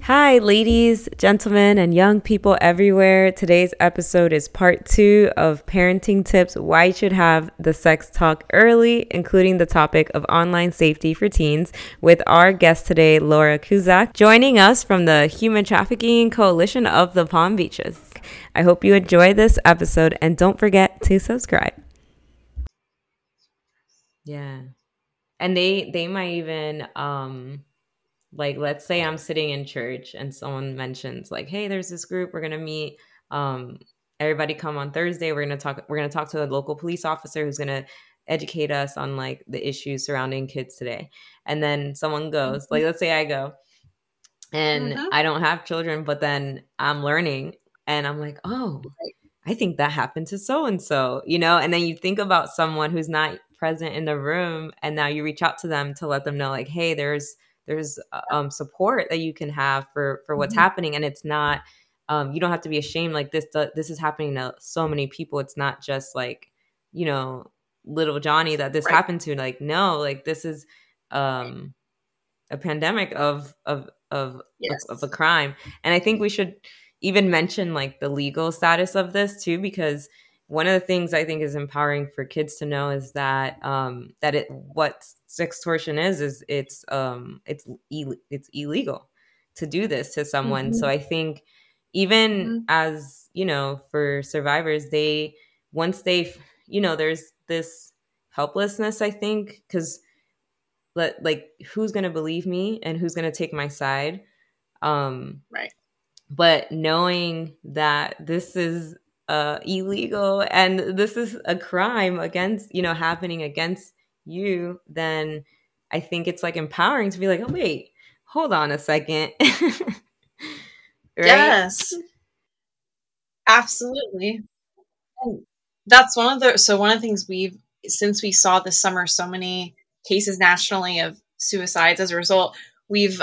Hi, ladies, gentlemen, and young people everywhere. Today's episode is part 2 of parenting tips why you should have the sex talk early, including the topic of online safety for teens, with our guest today, Laura Kuzak, joining us from the Human Trafficking Coalition of the Palm Beaches. I hope you enjoy this episode and don't forget to subscribe. Yeah. And they might even like, let's say I'm sitting in church and someone mentions like, hey, there's this group, we're going to meet, everybody come on Thursday, we're going to talk to a local police officer who's going to educate us on like the issues surrounding kids today. And then someone goes, like, let's say I go and I don't have children, but then I'm learning and I'm like, oh, I think that happened to so and so, and then you think about someone who's not present in the room, and now you reach out to them to let them know like, hey, there's support that you can have for what's happening, and it's not you don't have to be ashamed. Like, this is happening to so many people. It's not just like, little Johnny that this happened to. Like, no, like, this is a pandemic of a crime. And I think we should even mention like the legal status of this too, because one of the things I think is empowering for kids to know is that what sextortion is it's illegal to do this to someone. So I think even as for survivors, they once they there's this helplessness, I think, because like, who's gonna believe me and who's gonna take my side? Right. But knowing that this is illegal and this is a crime against, happening against you, then I think it's like empowering to be like, oh wait, hold on a second. Right? Yes, absolutely. And that's one of the things since we saw this summer so many cases nationally of suicides as a result, we've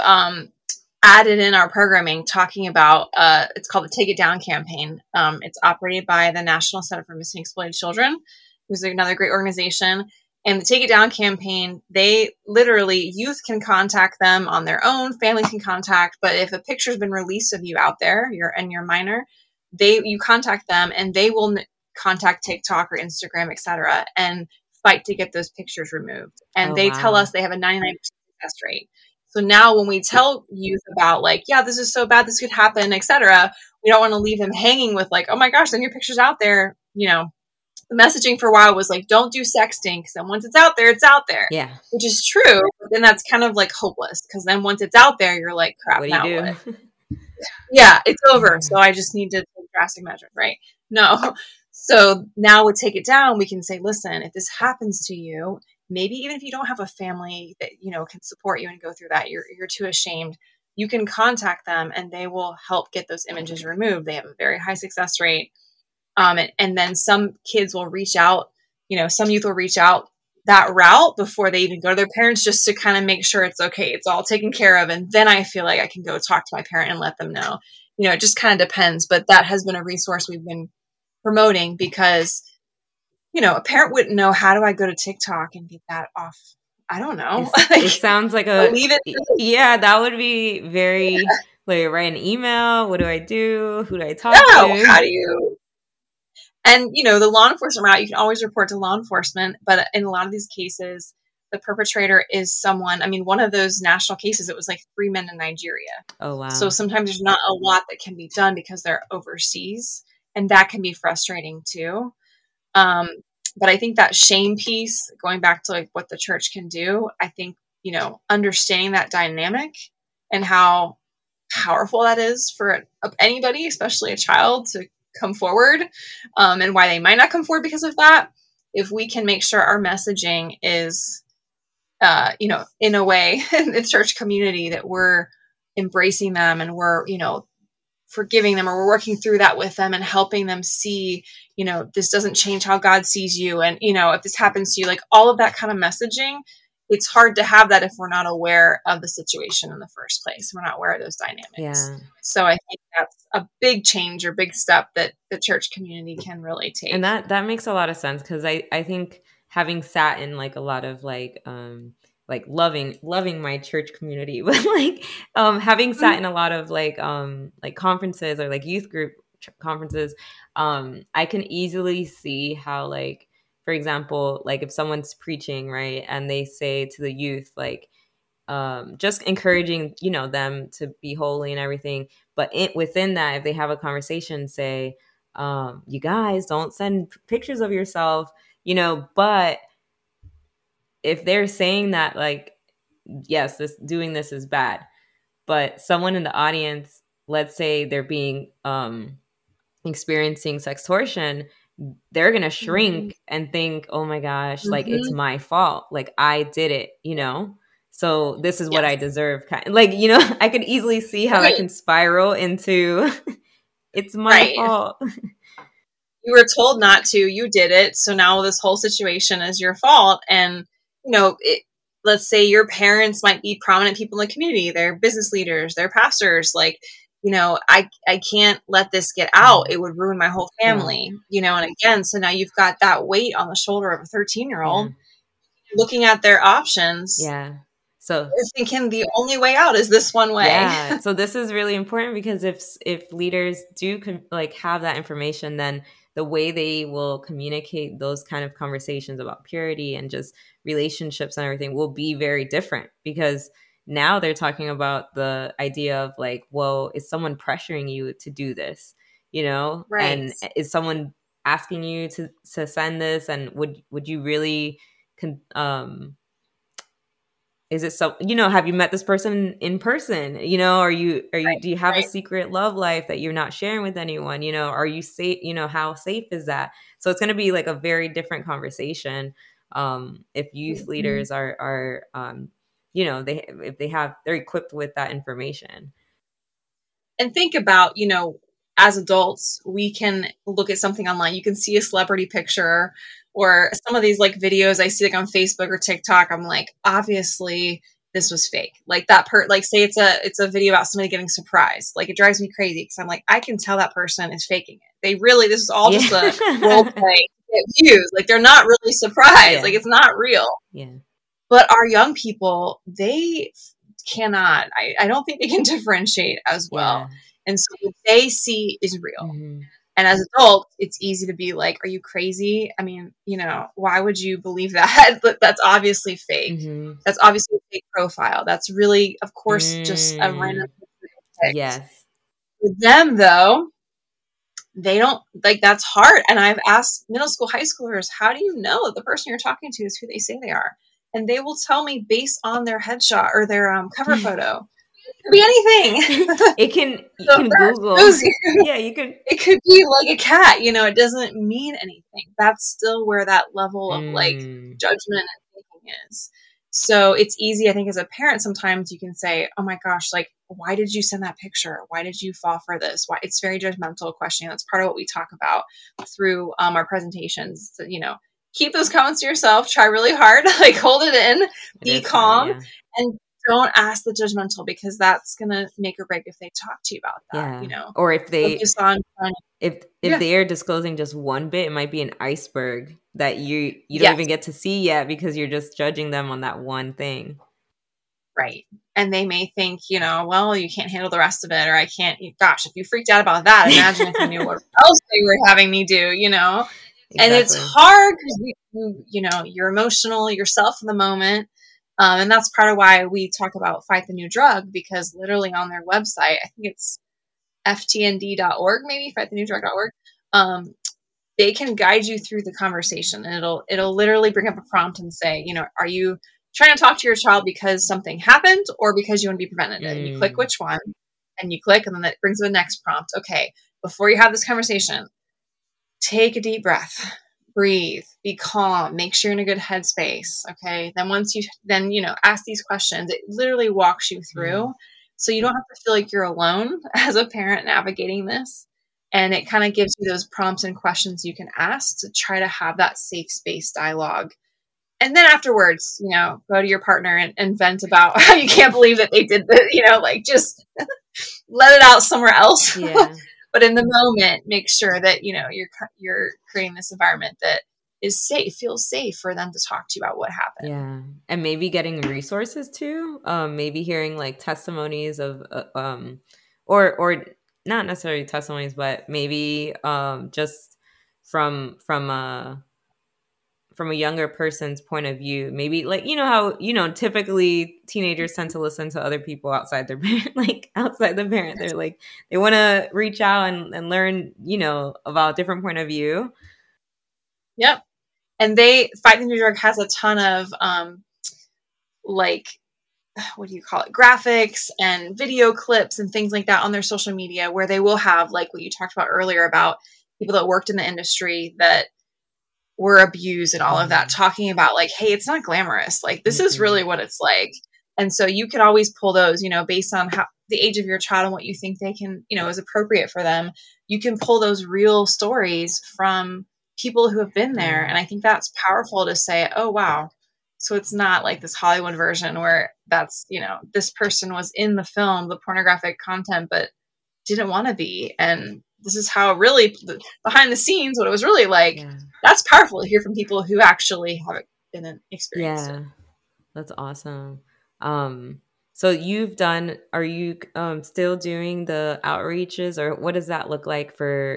added in our programming talking about it's called the Take It Down campaign. It's operated by the National Center for Missing and Exploited Children, who's another great organization. And the Take It Down campaign, they literally, youth can contact them on their own, families can contact, but if a picture's been released of you out there, you're minor, you contact them and they will contact TikTok or Instagram, etc., and fight to get those pictures removed. And they tell us they have a 99% success rate. So now when we tell youth about like, yeah, this is so bad, this could happen, etc., we don't want to leave them hanging with like, oh my gosh, then your picture's out there. The messaging for a while was like, don't do sexting, because then once it's out there, it's out there. Yeah. Which is true, but then that's kind of like hopeless, because then once it's out there, you're like, crap, What do now you do? what? Yeah, it's over. So I just need to take drastic measures, right? No. So now with Take It Down, we can say, listen, if this happens to you, maybe even if you don't have a family that, can support you and go through that, you're too ashamed, you can contact them and they will help get those images removed. They have a very high success rate. And then some kids will reach out, some youth will reach out that route before they even go to their parents, just to kind of make sure it's okay, it's all taken care of. And then I feel like I can go talk to my parent and let them know. It just kind of depends. But that has been a resource we've been promoting, because, a parent wouldn't know, how do I go to TikTok and get that off? I don't know. It sounds like yeah, that would be very like, write an email. What do I do? Who do I talk to? How do you? And, the law enforcement route, you can always report to law enforcement. But in a lot of these cases, the perpetrator is someone. I mean, one of those national cases, it was like 3 men in Nigeria. Oh, wow. So sometimes there's not a lot that can be done because they're overseas. And that can be frustrating too. But I think that shame piece, going back to like what the church can do, I think, understanding that dynamic and how powerful that is for anybody, especially a child, to come forward, and why they might not come forward because of that. If we can make sure our messaging is, in a way in the church community, that we're embracing them and we're, forgiving them, or we're working through that with them and helping them see, this doesn't change how God sees you. And, if this happens to you, like all of that kind of messaging, it's hard to have that if we're not aware of the situation in the first place. We're not aware of those dynamics. Yeah. So I think that's a big change or big step that the church community can really take. And that makes a lot of sense, because I think having sat in like a lot of like like loving my church community, but like having sat in a lot of like conferences or like youth group conferences, I can easily see how, like, for example, like if someone's preaching, right, and they say to the youth, like, just encouraging, you know, them to be holy and everything. But within that, if they have a conversation, say, you guys don't send pictures of yourself, you know, but if they're saying that, like, yes, doing this is bad, but someone in the audience, let's say they're being experiencing sextortion, they're gonna shrink and think, oh my gosh, like it's my fault, like I did it, you know, so this is what I deserve, like, you know. I could easily see how that can spiral into it's my fault. You were told not to, you did it, so now this whole situation is your fault. And, you know, let's say your parents might be prominent people in the community, they're business leaders, they're pastors, like, you know, I can't let this get out, it would ruin my whole family, you know. And again, so now you've got that weight on the shoulder of a 13-year-old looking at their options, so thinking the only way out is this one way. So this is really important, because if leaders do like have that information, then the way they will communicate those kind of conversations about purity and just relationships and everything will be very different, because now they're talking about the idea of like, well, is someone pressuring you to do this, you know? And is someone asking you to send this, and would you really is it so, you know, have you met this person in person? You know, are you do you have a secret love life that you're not sharing with anyone? You know, are you safe? You know, how safe is that? So it's going to be like a very different conversation if youth leaders are you know, they're equipped with that information. And think about, you know, as adults, we can look at something online. You can see a celebrity picture or some of these like videos I see like on Facebook or TikTok. I'm like, obviously this was fake. Like that like say it's a video about somebody getting surprised. Like it drives me crazy because I'm like, I can tell that person is faking it. This is all just a role play to get views. Like they're not really surprised. Like it's not real. But our young people, they cannot, I don't think they can differentiate as well. And so what they see is real. And as adults, it's easy to be like, are you crazy? I mean, you know, why would you believe that? But that's obviously fake. That's obviously a fake profile. That's really, of course, just a random pic. With them, though, they don't, like, that's hard. And I've asked middle school, high schoolers, how do you know that the person you're talking to is who they say they are? And they will tell me based on their headshot or their cover photo. It could be anything. You can Google. You can. It could be like a cat. You know, it doesn't mean anything. That's still where that level of like judgment and thinking is. So it's easy, I think, as a parent, sometimes you can say, oh my gosh, like, why did you send that picture? Why did you fall for this? Why? It's very judgmental questioning. That's part of what we talk about through our presentations. So, you know, keep those comments to yourself. Try really hard. Like, hold it in. Be calm. And don't ask the judgmental, because that's going to make or break if they talk to you about that, you know? Or if they, if they are disclosing just one bit, it might be an iceberg that you don't even get to see yet, because you're just judging them on that one thing. Right. And they may think, you know, well, you can't handle the rest of it, or I can't, gosh, if you freaked out about that, imagine if you knew what else they were having me do, you know? And it's hard because, you know, you're emotional yourself in the moment. And that's part of why we talk about Fight the New Drug, because literally on their website, I think it's ftnd.org, maybe fightthenewdrug.org. They can guide you through the conversation, and it'll literally bring up a prompt and say, you know, are you trying to talk to your child because something happened or because you want to be preventative? And you click which one, and you click, and then that brings the next prompt. Okay, before you have this conversation, take a deep breath. Breathe, be calm, make sure you're in a good headspace. Okay. Then once you ask these questions, it literally walks you through. So you don't have to feel like you're alone as a parent navigating this. And it kind of gives you those prompts and questions you can ask to try to have that safe space dialogue. And then afterwards, you know, go to your partner and vent about how you can't believe that they did this, you know, like just let it out somewhere else. Yeah. But in the moment, make sure that, you know, you're creating this environment that is safe, feels safe for them to talk to you about what happened. Yeah. And maybe getting resources too. Maybe hearing like testimonies of or not necessarily testimonies, but maybe just from a younger person's point of view. Maybe like how typically teenagers tend to listen to other people outside their parent, like outside the parent. They're like they want to reach out and learn about a different point of view. Yep. And they Fight the New Drug has a ton of like, what do you call it, graphics and video clips and things like that on their social media, where they will have like what you talked about earlier about people that worked in the industry that were abused and all of that, talking about like, hey, it's not glamorous, like this is really what it's like. And so you can always pull those, based on how the age of your child and what you think they can, is appropriate for them. You can pull those real stories from people who have been there. And I think that's powerful to say, oh wow, so it's not like this Hollywood version where that's, this person was in the film, the pornographic content, but didn't want to be. And this is how really behind the scenes, what it was really like. Yeah. That's powerful to hear from people who actually have been an experience. Yeah, that's awesome. So are you still doing the outreaches, or what does that look like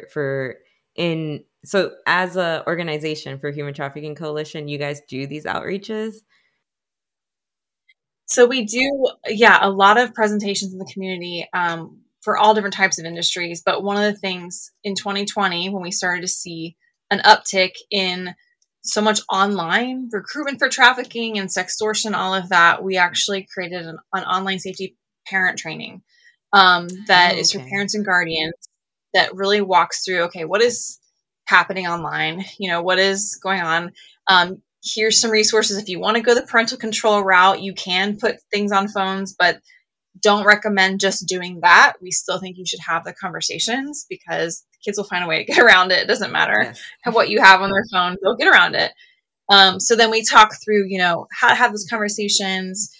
so as a organization for Human Trafficking Coalition, you guys do these outreaches? So we do, a lot of presentations in the community for all different types of industries. But one of the things in 2020, when we started to see an uptick in so much online recruitment for trafficking and sextortion, all of that, we actually created an online safety parent training that is for parents and guardians, that really walks through, okay, what is happening online? What is going on? Here's some resources. If you want to go the parental control route, you can put things on phones, but don't recommend just doing that. We still think you should have the conversations, because kids will find a way to get around it. It doesn't matter what you have on their phone, they'll get around it. So then we talk through, how to have those conversations.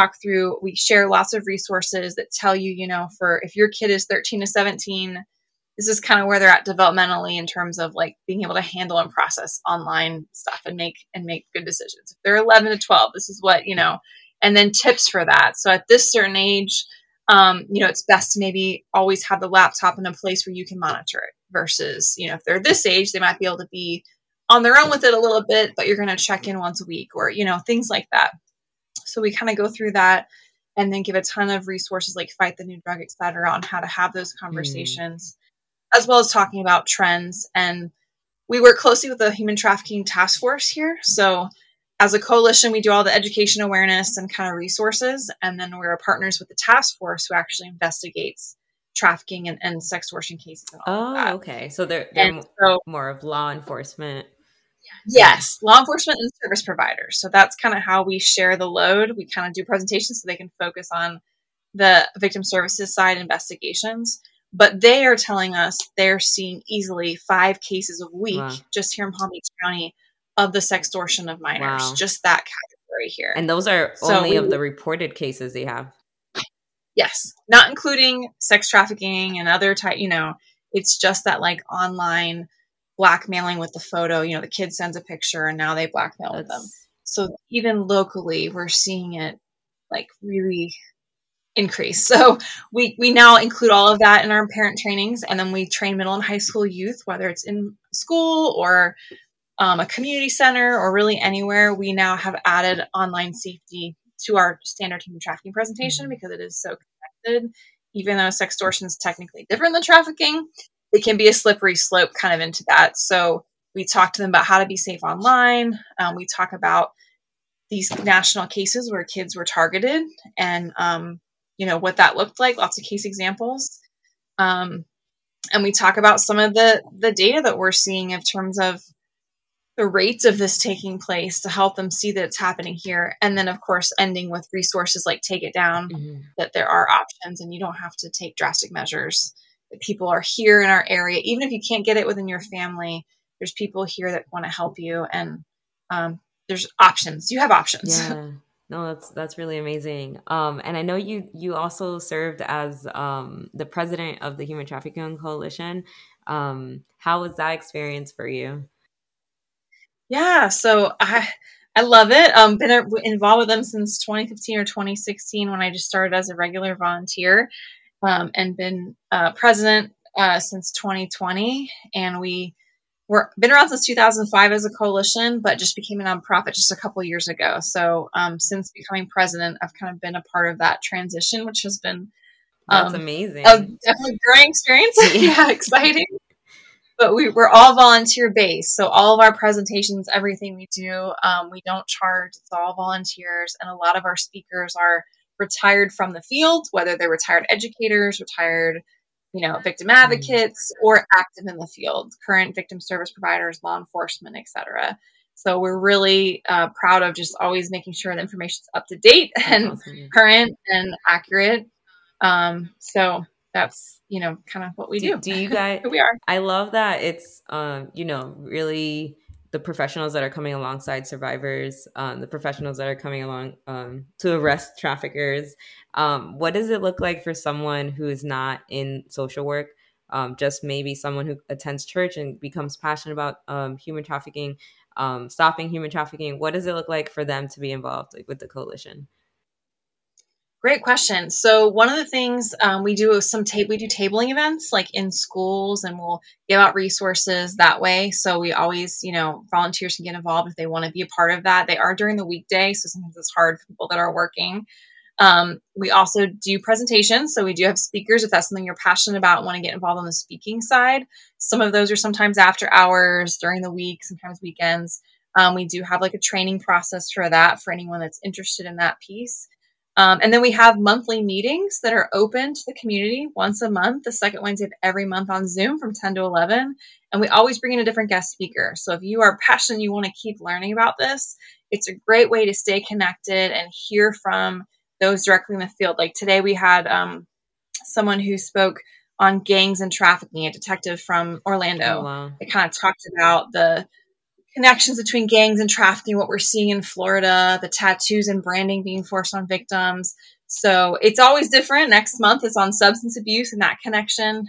We share lots of resources that tell you, for if your kid is 13 to 17, this is kind of where they're at developmentally in terms of like being able to handle and process online stuff and make good decisions. If they're 11 to 12, this is what, and then tips for that. So at this certain age, it's best to maybe always have the laptop in a place where you can monitor it, versus, if they're this age, they might be able to be on their own with it a little bit, but you're going to check in once a week, or, things like that. So we kind of go through that and then give a ton of resources like Fight the New Drug, et cetera, on how to have those conversations, as well as talking about trends. And we work closely with the Human Trafficking Task Force here. So as a coalition, we do all the education, awareness, and kind of resources. And then we're partners with the task force, who actually investigates trafficking and sextortion cases and all of that. Okay. So they're more of law enforcement. Yes, law enforcement and service providers. So that's kind of how we share the load. We kind of do presentations so they can focus on the victim services side investigations. But they are telling us they're seeing easily 5 cases a week just here in Palm Beach County of the sextortion of minors. Just that category here. And those are only of the reported cases they have. Yes, not including sex trafficking and other type, it's just that like online blackmailing with the photo, the kid sends a picture and now they blackmail with them. So even locally, we're seeing it like really increase. So we now include all of that in our parent trainings, and then we train middle and high school youth, whether it's in school or a community center or really anywhere. We now have added online safety to our standard human trafficking presentation because it is so connected. Even though sextortion is technically different than trafficking, it can be a slippery slope kind of into that. So we talk to them about how to be safe online. We talk about these national cases where kids were targeted and, what that looked like, lots of case examples. And we talk about some of the data that we're seeing in terms of the rates of this taking place to help them see that it's happening here. And then, of course, ending with resources like Take It Down, that there are options and you don't have to take drastic measures, that people are here in our area. Even if you can't get it within your family, there's people here that want to help you. And there's options. You have options. Yeah. No, that's really amazing. And I know you also served as the president of the Human Trafficking Coalition. How was that experience for you? Yeah, so I love it. Been involved with them since 2015 or 2016 when I just started as a regular volunteer, and been president since 2020. And we're been around since 2005 as a coalition, but just became a nonprofit just a couple years ago. So since becoming president, I've kind of been a part of that transition, which has been That's a amazing. definitely growing experience. Yeah. Yeah, exciting. But we're all volunteer based. So all of our presentations, everything we do, we don't charge. It's all volunteers. And a lot of our speakers are retired from the field, whether they're retired educators, retired, victim Mm, advocates, or active in the field, current victim service providers, law enforcement, etc. So we're really proud of just always making sure the information is up to date that's and awesome. current and accurate. So that's, kind of what we do, Do you guys, who we are. I love that it's really the professionals that are coming alongside survivors, the professionals that are coming along to arrest traffickers. What does it look like for someone who is not in social work, just maybe someone who attends church and becomes passionate about human trafficking, stopping human trafficking? What does it look like for them to be involved, like, with the coalition? Great question. So one of the things we do is we do tabling events like in schools, and we'll give out resources that way. So we always, volunteers can get involved if they want to be a part of that. They are during the weekday, so sometimes it's hard for people that are working. We also do presentations. So we do have speakers if that's something you're passionate about and want to get involved on the speaking side. Some of those are sometimes after hours, during the week, sometimes weekends. We do have like a training process for that for anyone that's interested in that piece. And then we have monthly meetings that are open to the community once a month, the second Wednesday of every month on Zoom from 10 to 11. And we always bring in a different guest speaker. So if you are passionate, you want to keep learning about this, it's a great way to stay connected and hear from those directly in the field. Like today, we had someone who spoke on gangs and trafficking, a detective from Oh, Orlando. wow. It kind of talked about the connections between gangs and trafficking, what we're seeing in Florida, the tattoos and branding being forced on victims. So it's always different. Next month is on substance abuse and that connection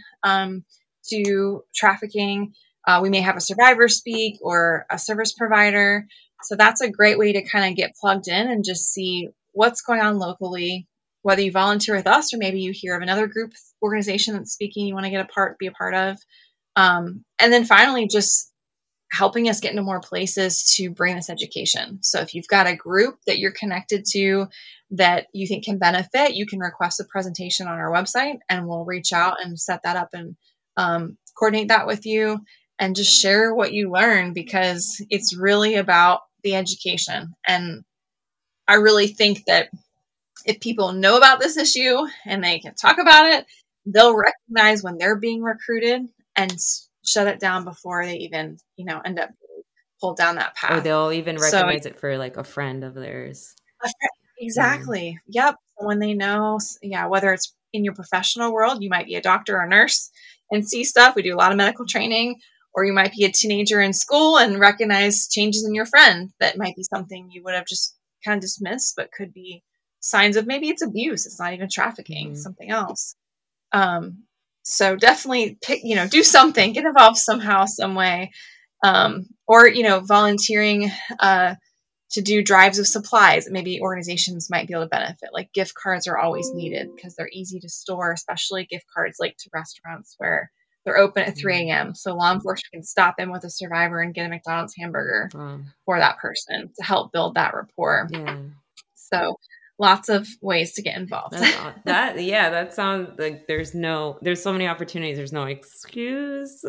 to trafficking. We may have a survivor speak or a service provider. So that's a great way to kind of get plugged in and just see what's going on locally, whether you volunteer with us or maybe you hear of another group organization that's speaking you want to be a part of. And then finally, just helping us get into more places to bring this education. So if you've got a group that you're connected to that you think can benefit, you can request a presentation on our website and we'll reach out and set that up and coordinate that with you and just share what you learn, because it's really about the education. And I really think that if people know about this issue and they can talk about it, they'll recognize when they're being recruited and shut it down before they even, end up pulled down that Or path. they'll even So recognize it for like a friend of theirs. Yeah. exactly. Yep. Someone they know. Yeah. Whether it's in your professional world, you might be a doctor or a nurse and see stuff. We do a lot of medical training. Or you might be a teenager in school and recognize changes in your friend that might be something you would have just kind of dismissed, but could be signs of maybe it's abuse. It's not even trafficking, Hmm. something else. Um, so definitely pick, do something, get involved somehow, some way. Or, volunteering to do drives of supplies that maybe organizations might be able to benefit. Like gift cards are always needed because they're easy to store, especially gift cards like to restaurants where they're open at 3 Hmm. a.m. So law enforcement can stop in with a survivor and get a McDonald's hamburger Wow. for that person to help build that rapport. Yeah. So lots of ways to get involved. That's all that. Yeah, that sounds like there's so many opportunities. There's no excuse.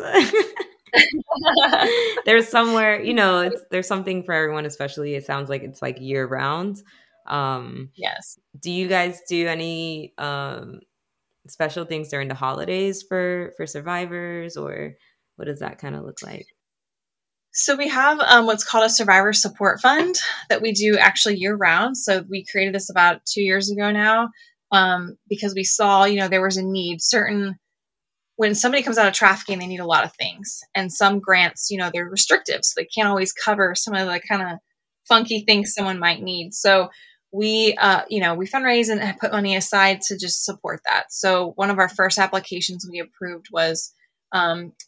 There's somewhere, there's something for everyone, especially it sounds like it's like year round. Um, Yes. do you guys do any special things during the holidays for survivors, or what does that kind of look like? So we have what's called a survivor support fund that we do actually year round. So we created this about 2 years ago now, because we saw, there was a need. When somebody comes out of trafficking, they need a lot of things, and some grants, they're restrictive, so they can't always cover some of the kind of funky things someone might need. So we fundraise and put money aside to just support that. So one of our first applications we approved was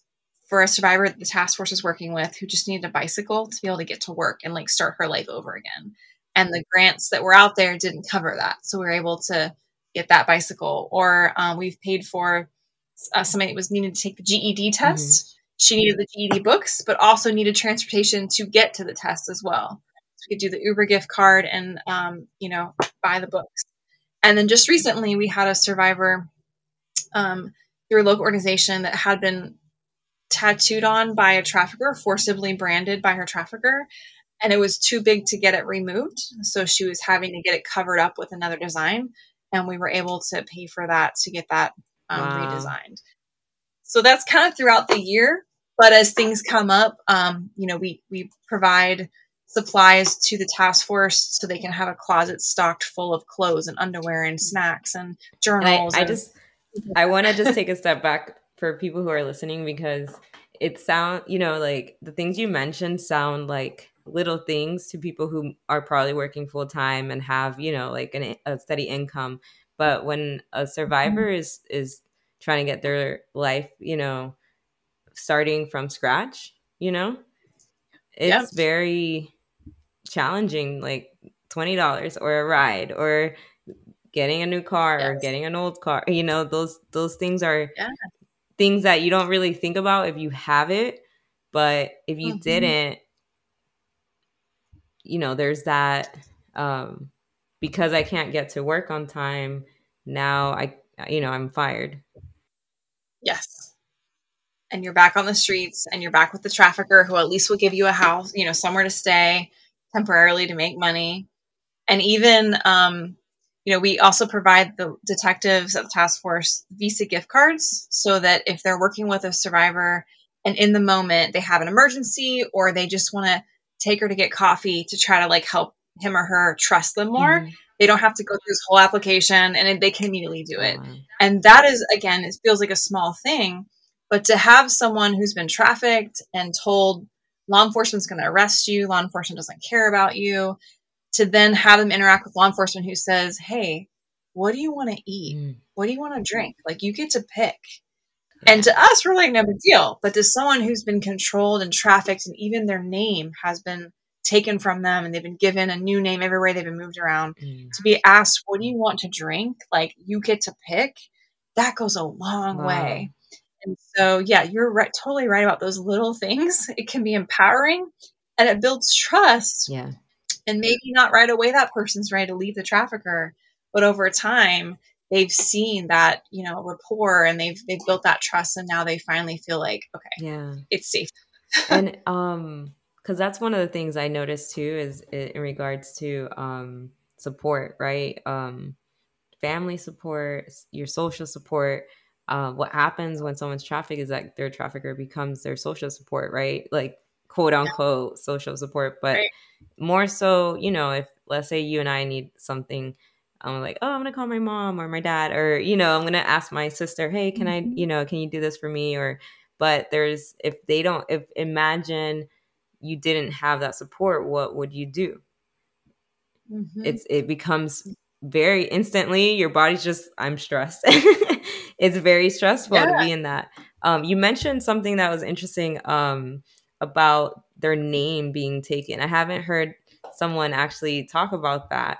for a survivor that the task force was working with who just needed a bicycle to be able to get to work and like start her life over again. And the grants that were out there didn't cover that. So we were able to get that bicycle. Or we've paid for somebody that was needing to take the GED test. She needed the GED books, but also needed transportation to get to the test as well. So we could do the Uber gift card and, buy the books. And then just recently, we had a survivor through a local organization that had been tattooed on by a trafficker, forcibly branded by her trafficker, and it was too big to get it removed. So she was having to get it covered up with another design, and we were able to pay for that to get that redesigned. So that's kind of throughout the year. But as things come up, we provide supplies to the task force so they can have a closet stocked full of clothes and underwear and snacks and journals. And I want to just take a step back for people who are listening, because it sound, like the things you mentioned sound like little things to people who are probably working full time and have, like a steady income. But when a survivor is trying to get their life, starting from scratch, it's very challenging, like $20 or a ride or getting a new car or getting an old car. Those things are things that you don't really think about if you have it. But if you didn't, there's that, because I can't get to work on time, now I'm fired. Yes. And you're back on the streets and you're back with the trafficker who at least will give you a house, somewhere to stay temporarily to make money. And even, we also provide the detectives at the task force Visa gift cards so that if they're working with a survivor and in the moment they have an emergency or they just want to take her to get coffee to try to like help him or her trust them more, they don't have to go through this whole application and they can immediately do it. Wow. And that is, again, it feels like a small thing, but to have someone who's been trafficked and told law enforcement's going to arrest you, law enforcement doesn't care about you, to then have them interact with law enforcement who says, hey, what do you want to eat? What do you want to drink? Like, you get to pick. Yeah. And to us, we're like, no big deal. But to someone who's been controlled and trafficked and even their name has been taken from them and they've been given a new name everywhere they've been moved around, to be asked, what do you want to drink? Like, you get to pick. That goes a long way. And so, yeah, you're right, totally right about those little things. It can be empowering and it builds trust. Yeah. And maybe not right away that person's ready to leave the trafficker, but over time they've seen that, rapport and they've built that trust, and now they finally feel like, okay, it's safe. And because that's one of the things I noticed too, is in regards to support, right? Family support, your social support. What happens when someone's trafficked is that their trafficker becomes their social support, right? Like, quote unquote social support. But more so, if let's say you and I need something, I'm like, oh, I'm gonna call my mom or my dad, or I'm gonna ask my sister, hey, can I, can you do this for me? Or, but if imagine you didn't have that support, what would you do? It becomes very instantly, your body's just, I'm stressed. It's very stressful to be in that. You mentioned something that was interesting about their name being taken. I haven't heard someone actually talk about that.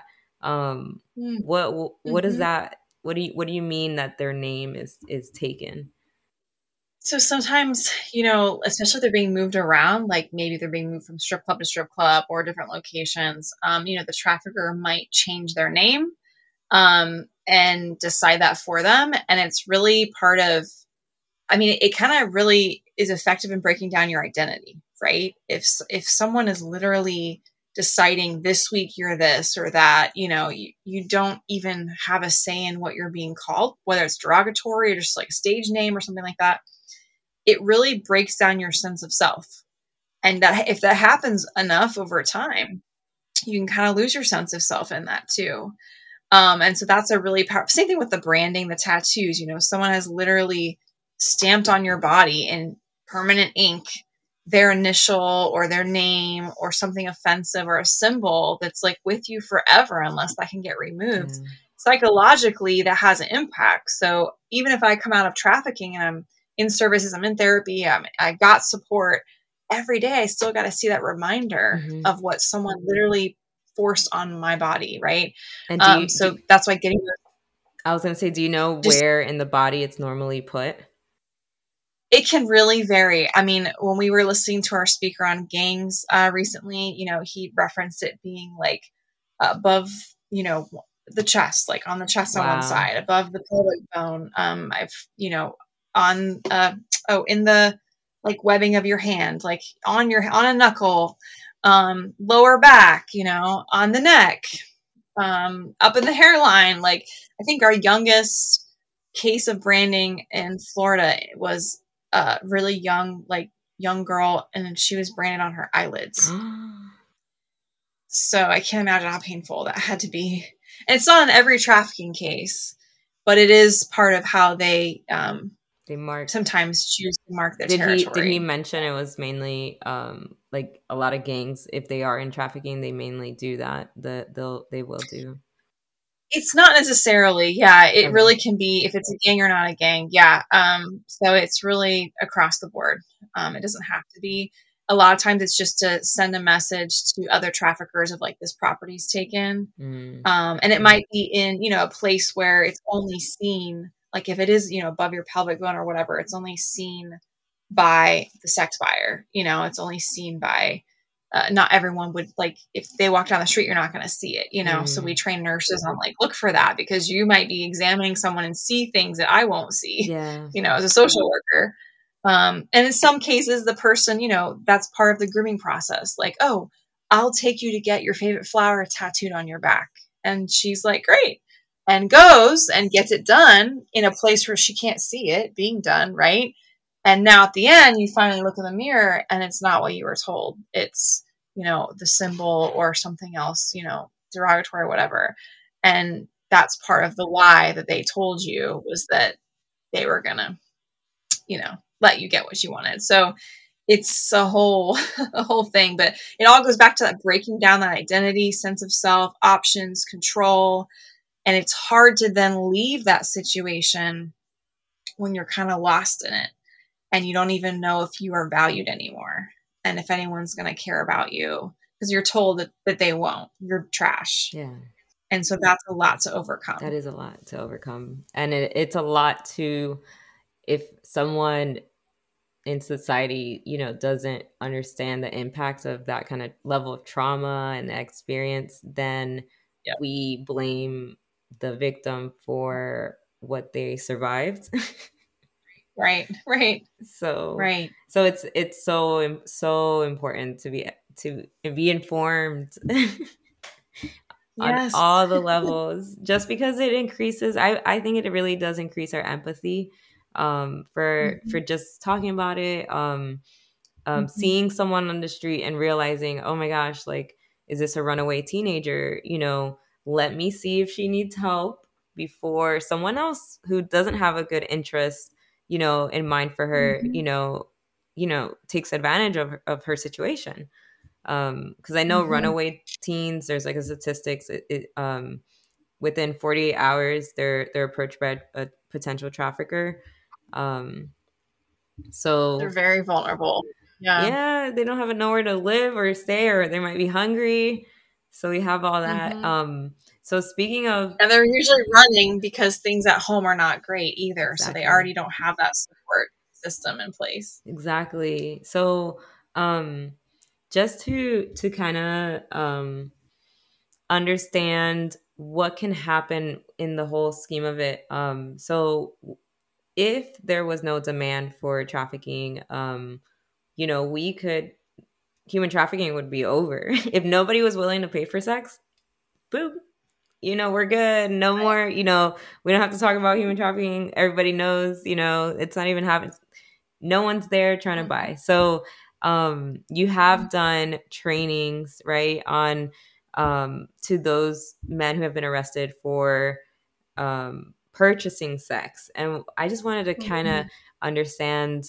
What is that? What do you mean that their name is taken? So sometimes, especially if they're being moved around, like maybe they're being moved from strip club to strip club or different locations, the trafficker might change their name and decide that for them. And it's really part of, it kind of really is effective in breaking down your identity, right? If someone is literally deciding this week you're this or that, you don't even have a say in what you're being called, whether it's derogatory or just like a stage name or something like that. It really breaks down your sense of self. And that if that happens enough over time, you can kind of lose your sense of self in that too. And so that's a really powerful, same thing with the branding, the tattoos, someone has literally stamped on your body in permanent ink their initial or their name or something offensive or a symbol that's like with you forever unless that can get removed. Psychologically, that has an impact. So even if I come out of trafficking and I'm in services, I'm in therapy, I got support. Every day I still got to see that reminder Mm-hmm. of what someone literally forced on my body, right? And do you, So that's why getting I was going to say, do you know just, where in the body it's normally put? it can really vary. I mean, when we were listening to our speaker on gangs recently, he referenced it being like above, the chest, like on the chest on one Wow. side, above the pelvic bone. I've, on, in the like webbing of your hand, like on a knuckle, lower back, on the neck, up in the hairline. Like, I think our youngest case of branding in Florida was a really young, like young girl, and she was branded on her eyelids. So I can't imagine how painful that had to be. And it's not in every trafficking case, but it is part of how they They mark. sometimes choose to mark their Did he territory. mention it was mainly like a lot of gangs, if they are in trafficking, they mainly do that. They will do. It's not necessarily, yeah. It Okay. really can be if it's a gang or not a gang, yeah. So it's really across the board. It doesn't have to be. A lot of times, it's just to send a message to other traffickers of like this property's taken, Mm. and it might be in a place where it's only seen, like if it is above your pelvic bone or whatever, it's only seen by the sex buyer. It's only seen by not everyone would, like if they walk down the street, you're not going to see it. So we Mm. train nurses on like, look for that, because you might be examining someone and see things that I won't see, Yeah. as a social worker. And in some cases, the person, that's part of the grooming process. Like, oh, I'll take you to get your favorite flower tattooed on your back. And she's like, great. And goes and gets it done in a place where she can't see it being done, right? And now at the end, you finally look in the mirror and it's not what you were told. It's, the symbol or something else, derogatory or whatever. And that's part of the lie that they told you, was that they were going to, let you get what you wanted. So it's a whole a whole thing, but it all goes back to that breaking down that identity, sense of self, options, control. And it's hard to then leave that situation when you're kind of lost in it and you don't even know if you are valued anymore and if anyone's going to care about you, because you're told that they won't. You're trash. Yeah. And so that's a lot to That overcome. is a lot to overcome. And it's a lot to, if someone in society, doesn't understand the impact of that kind of level of trauma and the experience, then Yeah. we blame the victim for what they survived. Right. Right. so Right. so it's so important to be informed on Yes. all the levels, just because it increases, I think it really does increase our empathy, for Mm-hmm. just talking about it, Mm-hmm. seeing someone on the street and realizing, oh my gosh, like, is this a runaway teenager? Let me see if she needs help before someone else who doesn't have a good interest, in mind for her, Mm-hmm. takes advantage of her situation. Because I know Mm-hmm. runaway teens, there's like a statistics, within 48 hours they're approached by a potential trafficker. um They're so very vulnerable. Yeah. yeah, they don't have nowhere to live or stay, or they might be hungry. So we have all that. Mm-hmm. So speaking of, And they're usually running because things at home are not great either. So they exactly, already don't have that support system in place. exactly. So just to kind of understand what can happen in the whole scheme of it. So if there was no demand for trafficking, we could, human trafficking would be over. If nobody was willing to pay for sex, boop, we're good. No more, we don't have to talk about human trafficking. Everybody knows, it's not even happening. No one's there trying to Mm-hmm. buy. So you have done trainings, right, on to those men who have been arrested for purchasing sex. And I just wanted to kind Mm-hmm. of understand,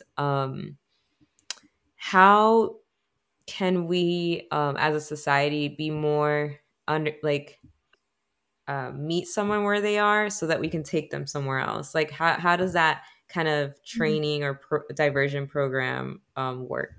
how can we, as a society, be more under, like, meet someone where they are so that we can take them somewhere else? Like, how does that kind of training or diversion program work?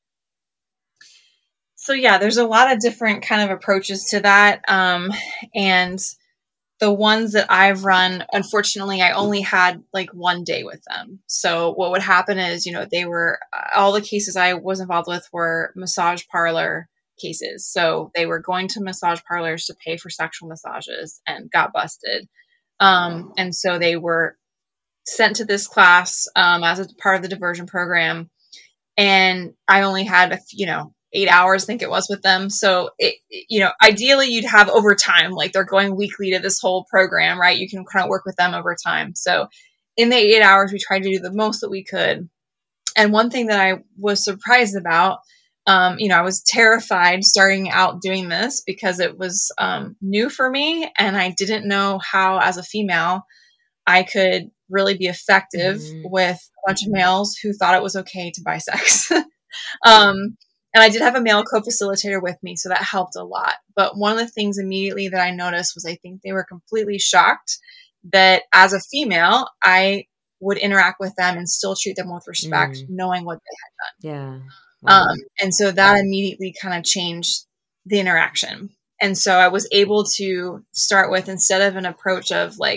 So yeah, there's a lot of different kind of approaches to that. And the ones that I've run, unfortunately, I only had like one day with them. So what would happen is, they were, all the cases I was involved with were massage parlor cases. So they were going to massage parlors to pay for sexual massages and got busted. And so they were sent to this class as a part of the diversion program. And I only had, 8 hours, I think it was, with them. So ideally you'd have overtime, like they're going weekly to this whole program, right? You can kind of work with them over time. So in the 8 hours, we tried to do the most that we could. And one thing that I was surprised about, I was terrified starting out doing this because it was new for me. And I didn't know how, as a female, I could really be effective with a bunch of males who thought it was okay to buy sex. And I did have a male co-facilitator with me, so that helped a lot. But one of the things immediately that I noticed was I think they were completely shocked that as a female, I would interact with them and still treat them with respect, knowing what they had done. Yeah. Wow. And so that immediately kind of changed the interaction. And so I was able to start with, instead of an approach of like,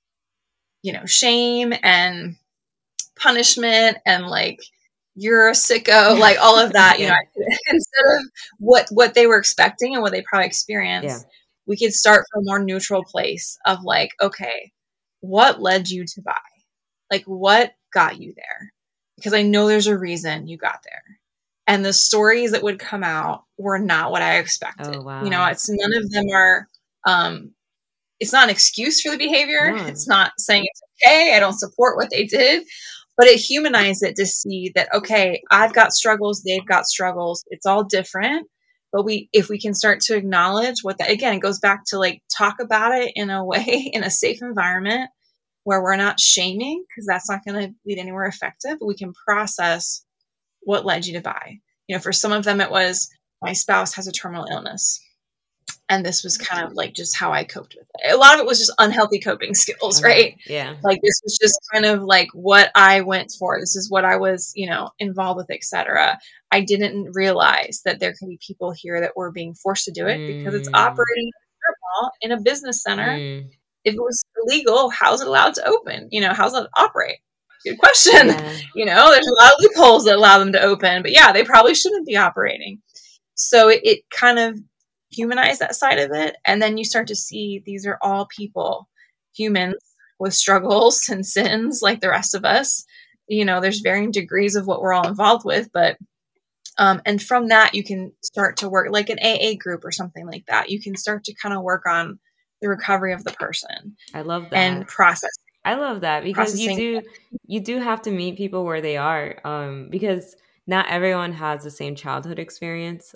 shame and punishment and like, you're a sicko, like all of that, Yeah. Instead of what they were expecting and what they probably experienced, we could start from a more neutral place of like, okay, what led you to buy? Like, what got you there? Because I know there's a reason you got there. And the stories that would come out were not what I expected. Oh, wow. It's none of them are, it's not an excuse for the behavior. No. It's not saying it's okay, I don't support what they did. But it humanized it to see that, okay, I've got struggles, they've got struggles. It's all different. But if we can start to acknowledge what that, again, it goes back to like, talk about it in a way, in a safe environment where we're not shaming, because that's not going to lead anywhere effective. But we can process what led you to buy. For some of them, it was, my spouse has a terminal illness. And this was kind of like just how I coped with it. A lot of it was just unhealthy coping skills, right? Yeah. Like, this was just kind of like what I went for. This is what I was, involved with, etc. I didn't realize that there could be people here that were being forced to do it because it's operating in a business center. If it was illegal, how's it allowed to open? How's it operate? Good question. Yeah. There's a lot of loopholes that allow them to open, but yeah, they probably shouldn't be operating. So it kind of humanize that side of it. And then you start to see these are all people, humans with struggles and sins like the rest of us. There's varying degrees of what we're all involved with, but and from that you can start to work like an AA group or something like that. You can start to kind of work on the recovery of the person. I love that. And process. I love that because you do have to meet people where they are, because not everyone has the same childhood experience.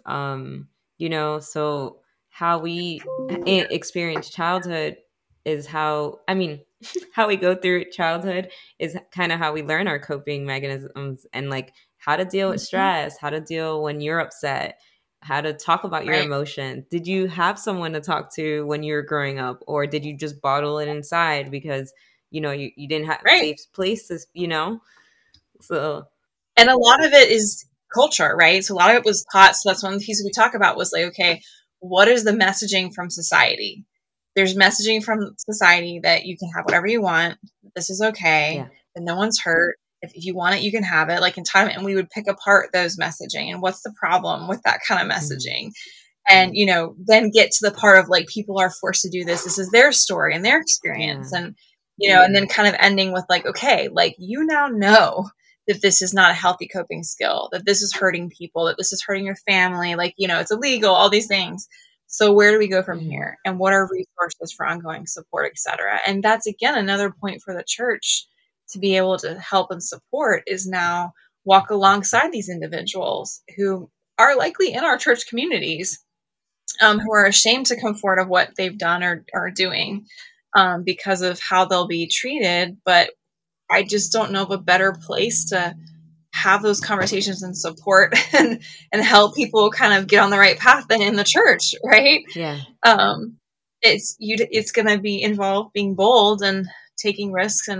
So how we experience childhood is how we go through childhood is kind of how we learn our coping mechanisms and like how to deal with stress, how to deal when you're upset, how to talk about your emotion. Did you have someone to talk to when you were growing up, or did you just bottle it inside because you didn't have a safe places, So. And a lot of it is culture, right? So a lot of it was taught. So that's one of the pieces we talk about was like, okay, what is the messaging from society? There's messaging from society that you can have whatever you want. This is okay. That no one's hurt. If you want it, you can have it, like entitlement. And we would pick apart those messaging and what's the problem with that kind of messaging. And, then get to the part of like, people are forced to do this. This is their story and their experience. And, and then kind of ending with like, okay, like, now know that this is not a healthy coping skill, that this is hurting people, that this is hurting your family. Like, it's illegal, all these things. So where do we go from here? And what are resources for ongoing support, et cetera? And that's, again, another point for the church to be able to help and support is now walk alongside these individuals who are likely in our church communities, who are ashamed to come forward of what they've done or are doing because of how they'll be treated. But I just don't know of a better place to have those conversations and support and help people kind of get on the right path than in the church, right? Yeah. It's going to be involved being bold and taking risks and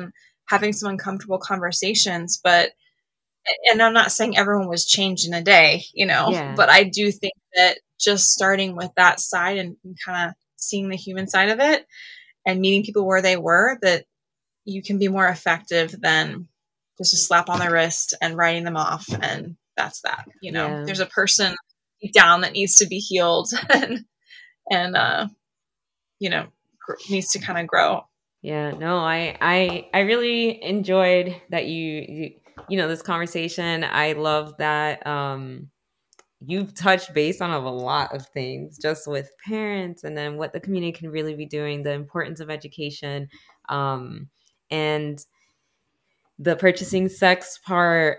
having some uncomfortable conversations. And I'm not saying everyone was changed in a day, Yeah. but I do think that just starting with that side and kind of seeing the human side of it and meeting people where they were, that you can be more effective than just a slap on the wrist and writing them off. And that's that, Yeah. there's a person deep down that needs to be healed and needs to kind of grow. Yeah, no, I really enjoyed that this conversation. I love that you've touched base on a lot of things just with parents and then what the community can really be doing, the importance of education, and the purchasing sex part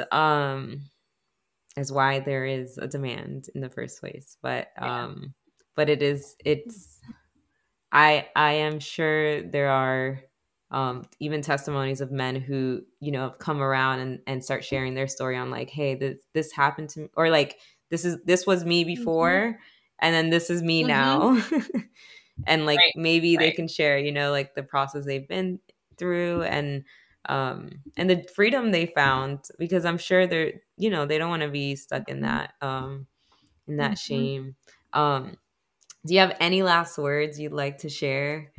is why there is a demand in the first place. But it's I am sure there are even testimonies of men who have come around and start sharing their story on like, hey, this happened to me, or like this was me before, and then this is me now. And like maybe they can share like the process they've been through, and the freedom they found, because I'm sure they're they don't want to be stuck in that shame. Do you have any last words you'd like to share?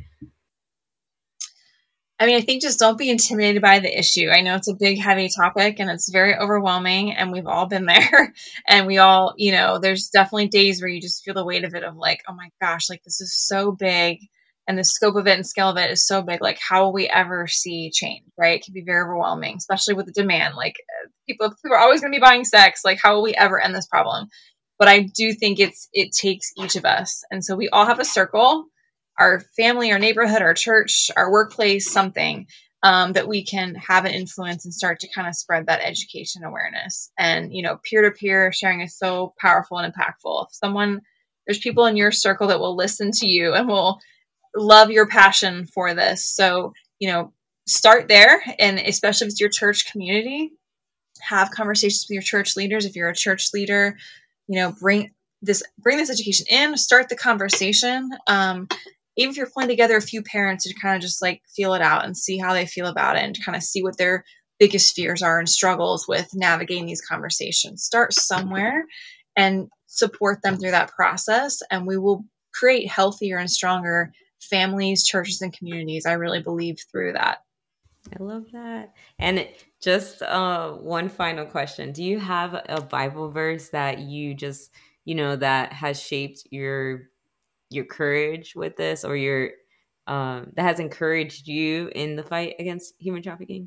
I mean, I think just don't be intimidated by the issue. I know it's a big, heavy topic and it's very overwhelming, and we've all been there. And we all, there's definitely days where you just feel the weight of it, of like, oh my gosh, like this is so big, and the scope of it and scale of it is so big. Like, how will we ever see change, right? It can be very overwhelming, especially with the demand. Like, people are always going to be buying sex. Like, how will we ever end this problem? But I do think it takes each of us. And so we all have a circle, our family, our neighborhood, our church, our workplace, something that we can have an influence and start to kind of spread that education awareness. And, peer-to-peer sharing is so powerful and impactful. There's people in your circle that will listen to you and will love your passion for this. So, start there. And especially if it's your church community, have conversations with your church leaders. If you're a church leader, bring this education in, start the conversation. Even if you're pulling together a few parents to kind of just like feel it out and see how they feel about it, and kind of see what their biggest fears are and struggles with navigating these conversations. Start somewhere and support them through that process, and we will create healthier and stronger families, churches, and communities. I really believe through that. I love that. And just one final question. Do you have a Bible verse that you just, that has shaped your courage with this, or your that has encouraged you in the fight against human trafficking?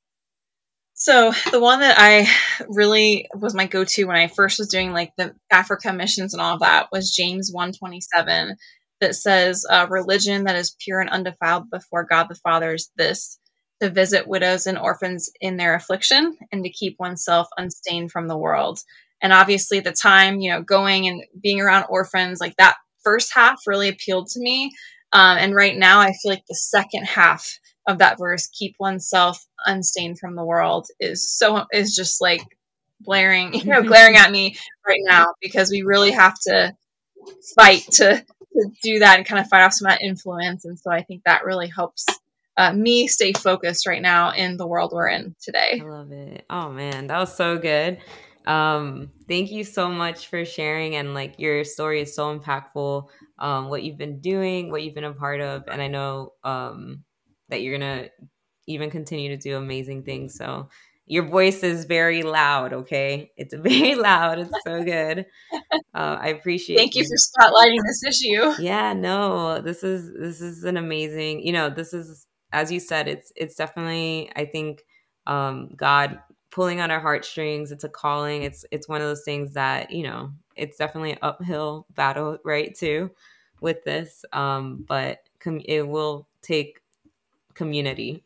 So the one that I really was my go-to when I first was doing like the Africa missions and all of that was James 1:27, that says, religion that is pure and undefiled before God the Father is this: to visit widows and orphans in their affliction, and to keep oneself unstained from the world. And obviously at the time, going and being around orphans, like that first half really appealed to me. And right now I feel like the second half of that verse, keep oneself unstained from the world, is just like glaring at me right now, because we really have to fight to do that and kind of fight off some of that influence. And so I think that really helps me stay focused right now in the world we're in today. I love it. Oh man, that was so good. Thank you so much for sharing, and like your story is so impactful. What you've been doing, what you've been a part of, and I know that you're gonna even continue to do amazing things. So your voice is very loud. Okay, it's very loud. It's so good. I appreciate Thank you you. for spotlighting this issue. Yeah, no, this is an amazing, this is, as you said, it's definitely, I think, God pulling on our heartstrings. It's a calling. It's one of those things that, it's definitely an uphill battle, right, too, with this. But it will take community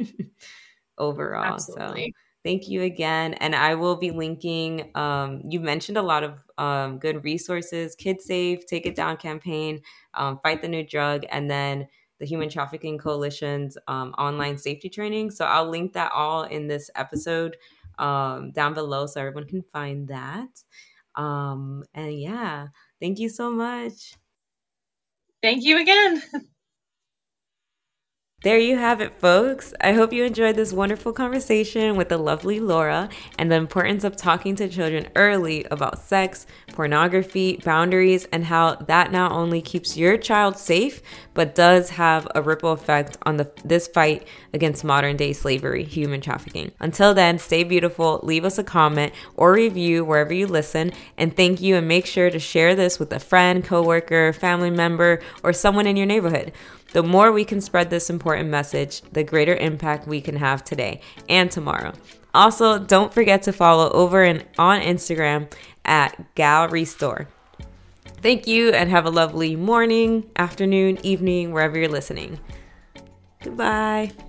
overall. So Absolutely. thank you again. And I will be linking, you mentioned a lot of good resources: KidSafe, Take It Down campaign, Fight the New Drug, and then the Human Trafficking Coalition's online safety training. So I'll link that all in this episode down below so everyone can find that. And yeah, thank you so much. Thank you again. There you have it, folks. I hope you enjoyed this wonderful conversation with the lovely Laura and the importance of talking to children early about sex, pornography, boundaries, and how that not only keeps your child safe, but does have a ripple effect on this fight against modern day slavery, human trafficking. Until then, stay beautiful, leave us a comment or review wherever you listen, and thank you, and make sure to share this with a friend, coworker, family member, or someone in your neighborhood. The more we can spread this important message, the greater impact we can have today and tomorrow. Also, don't forget to follow over on Instagram at Gal Restore. Thank you, and have a lovely morning, afternoon, evening, wherever you're listening. Goodbye.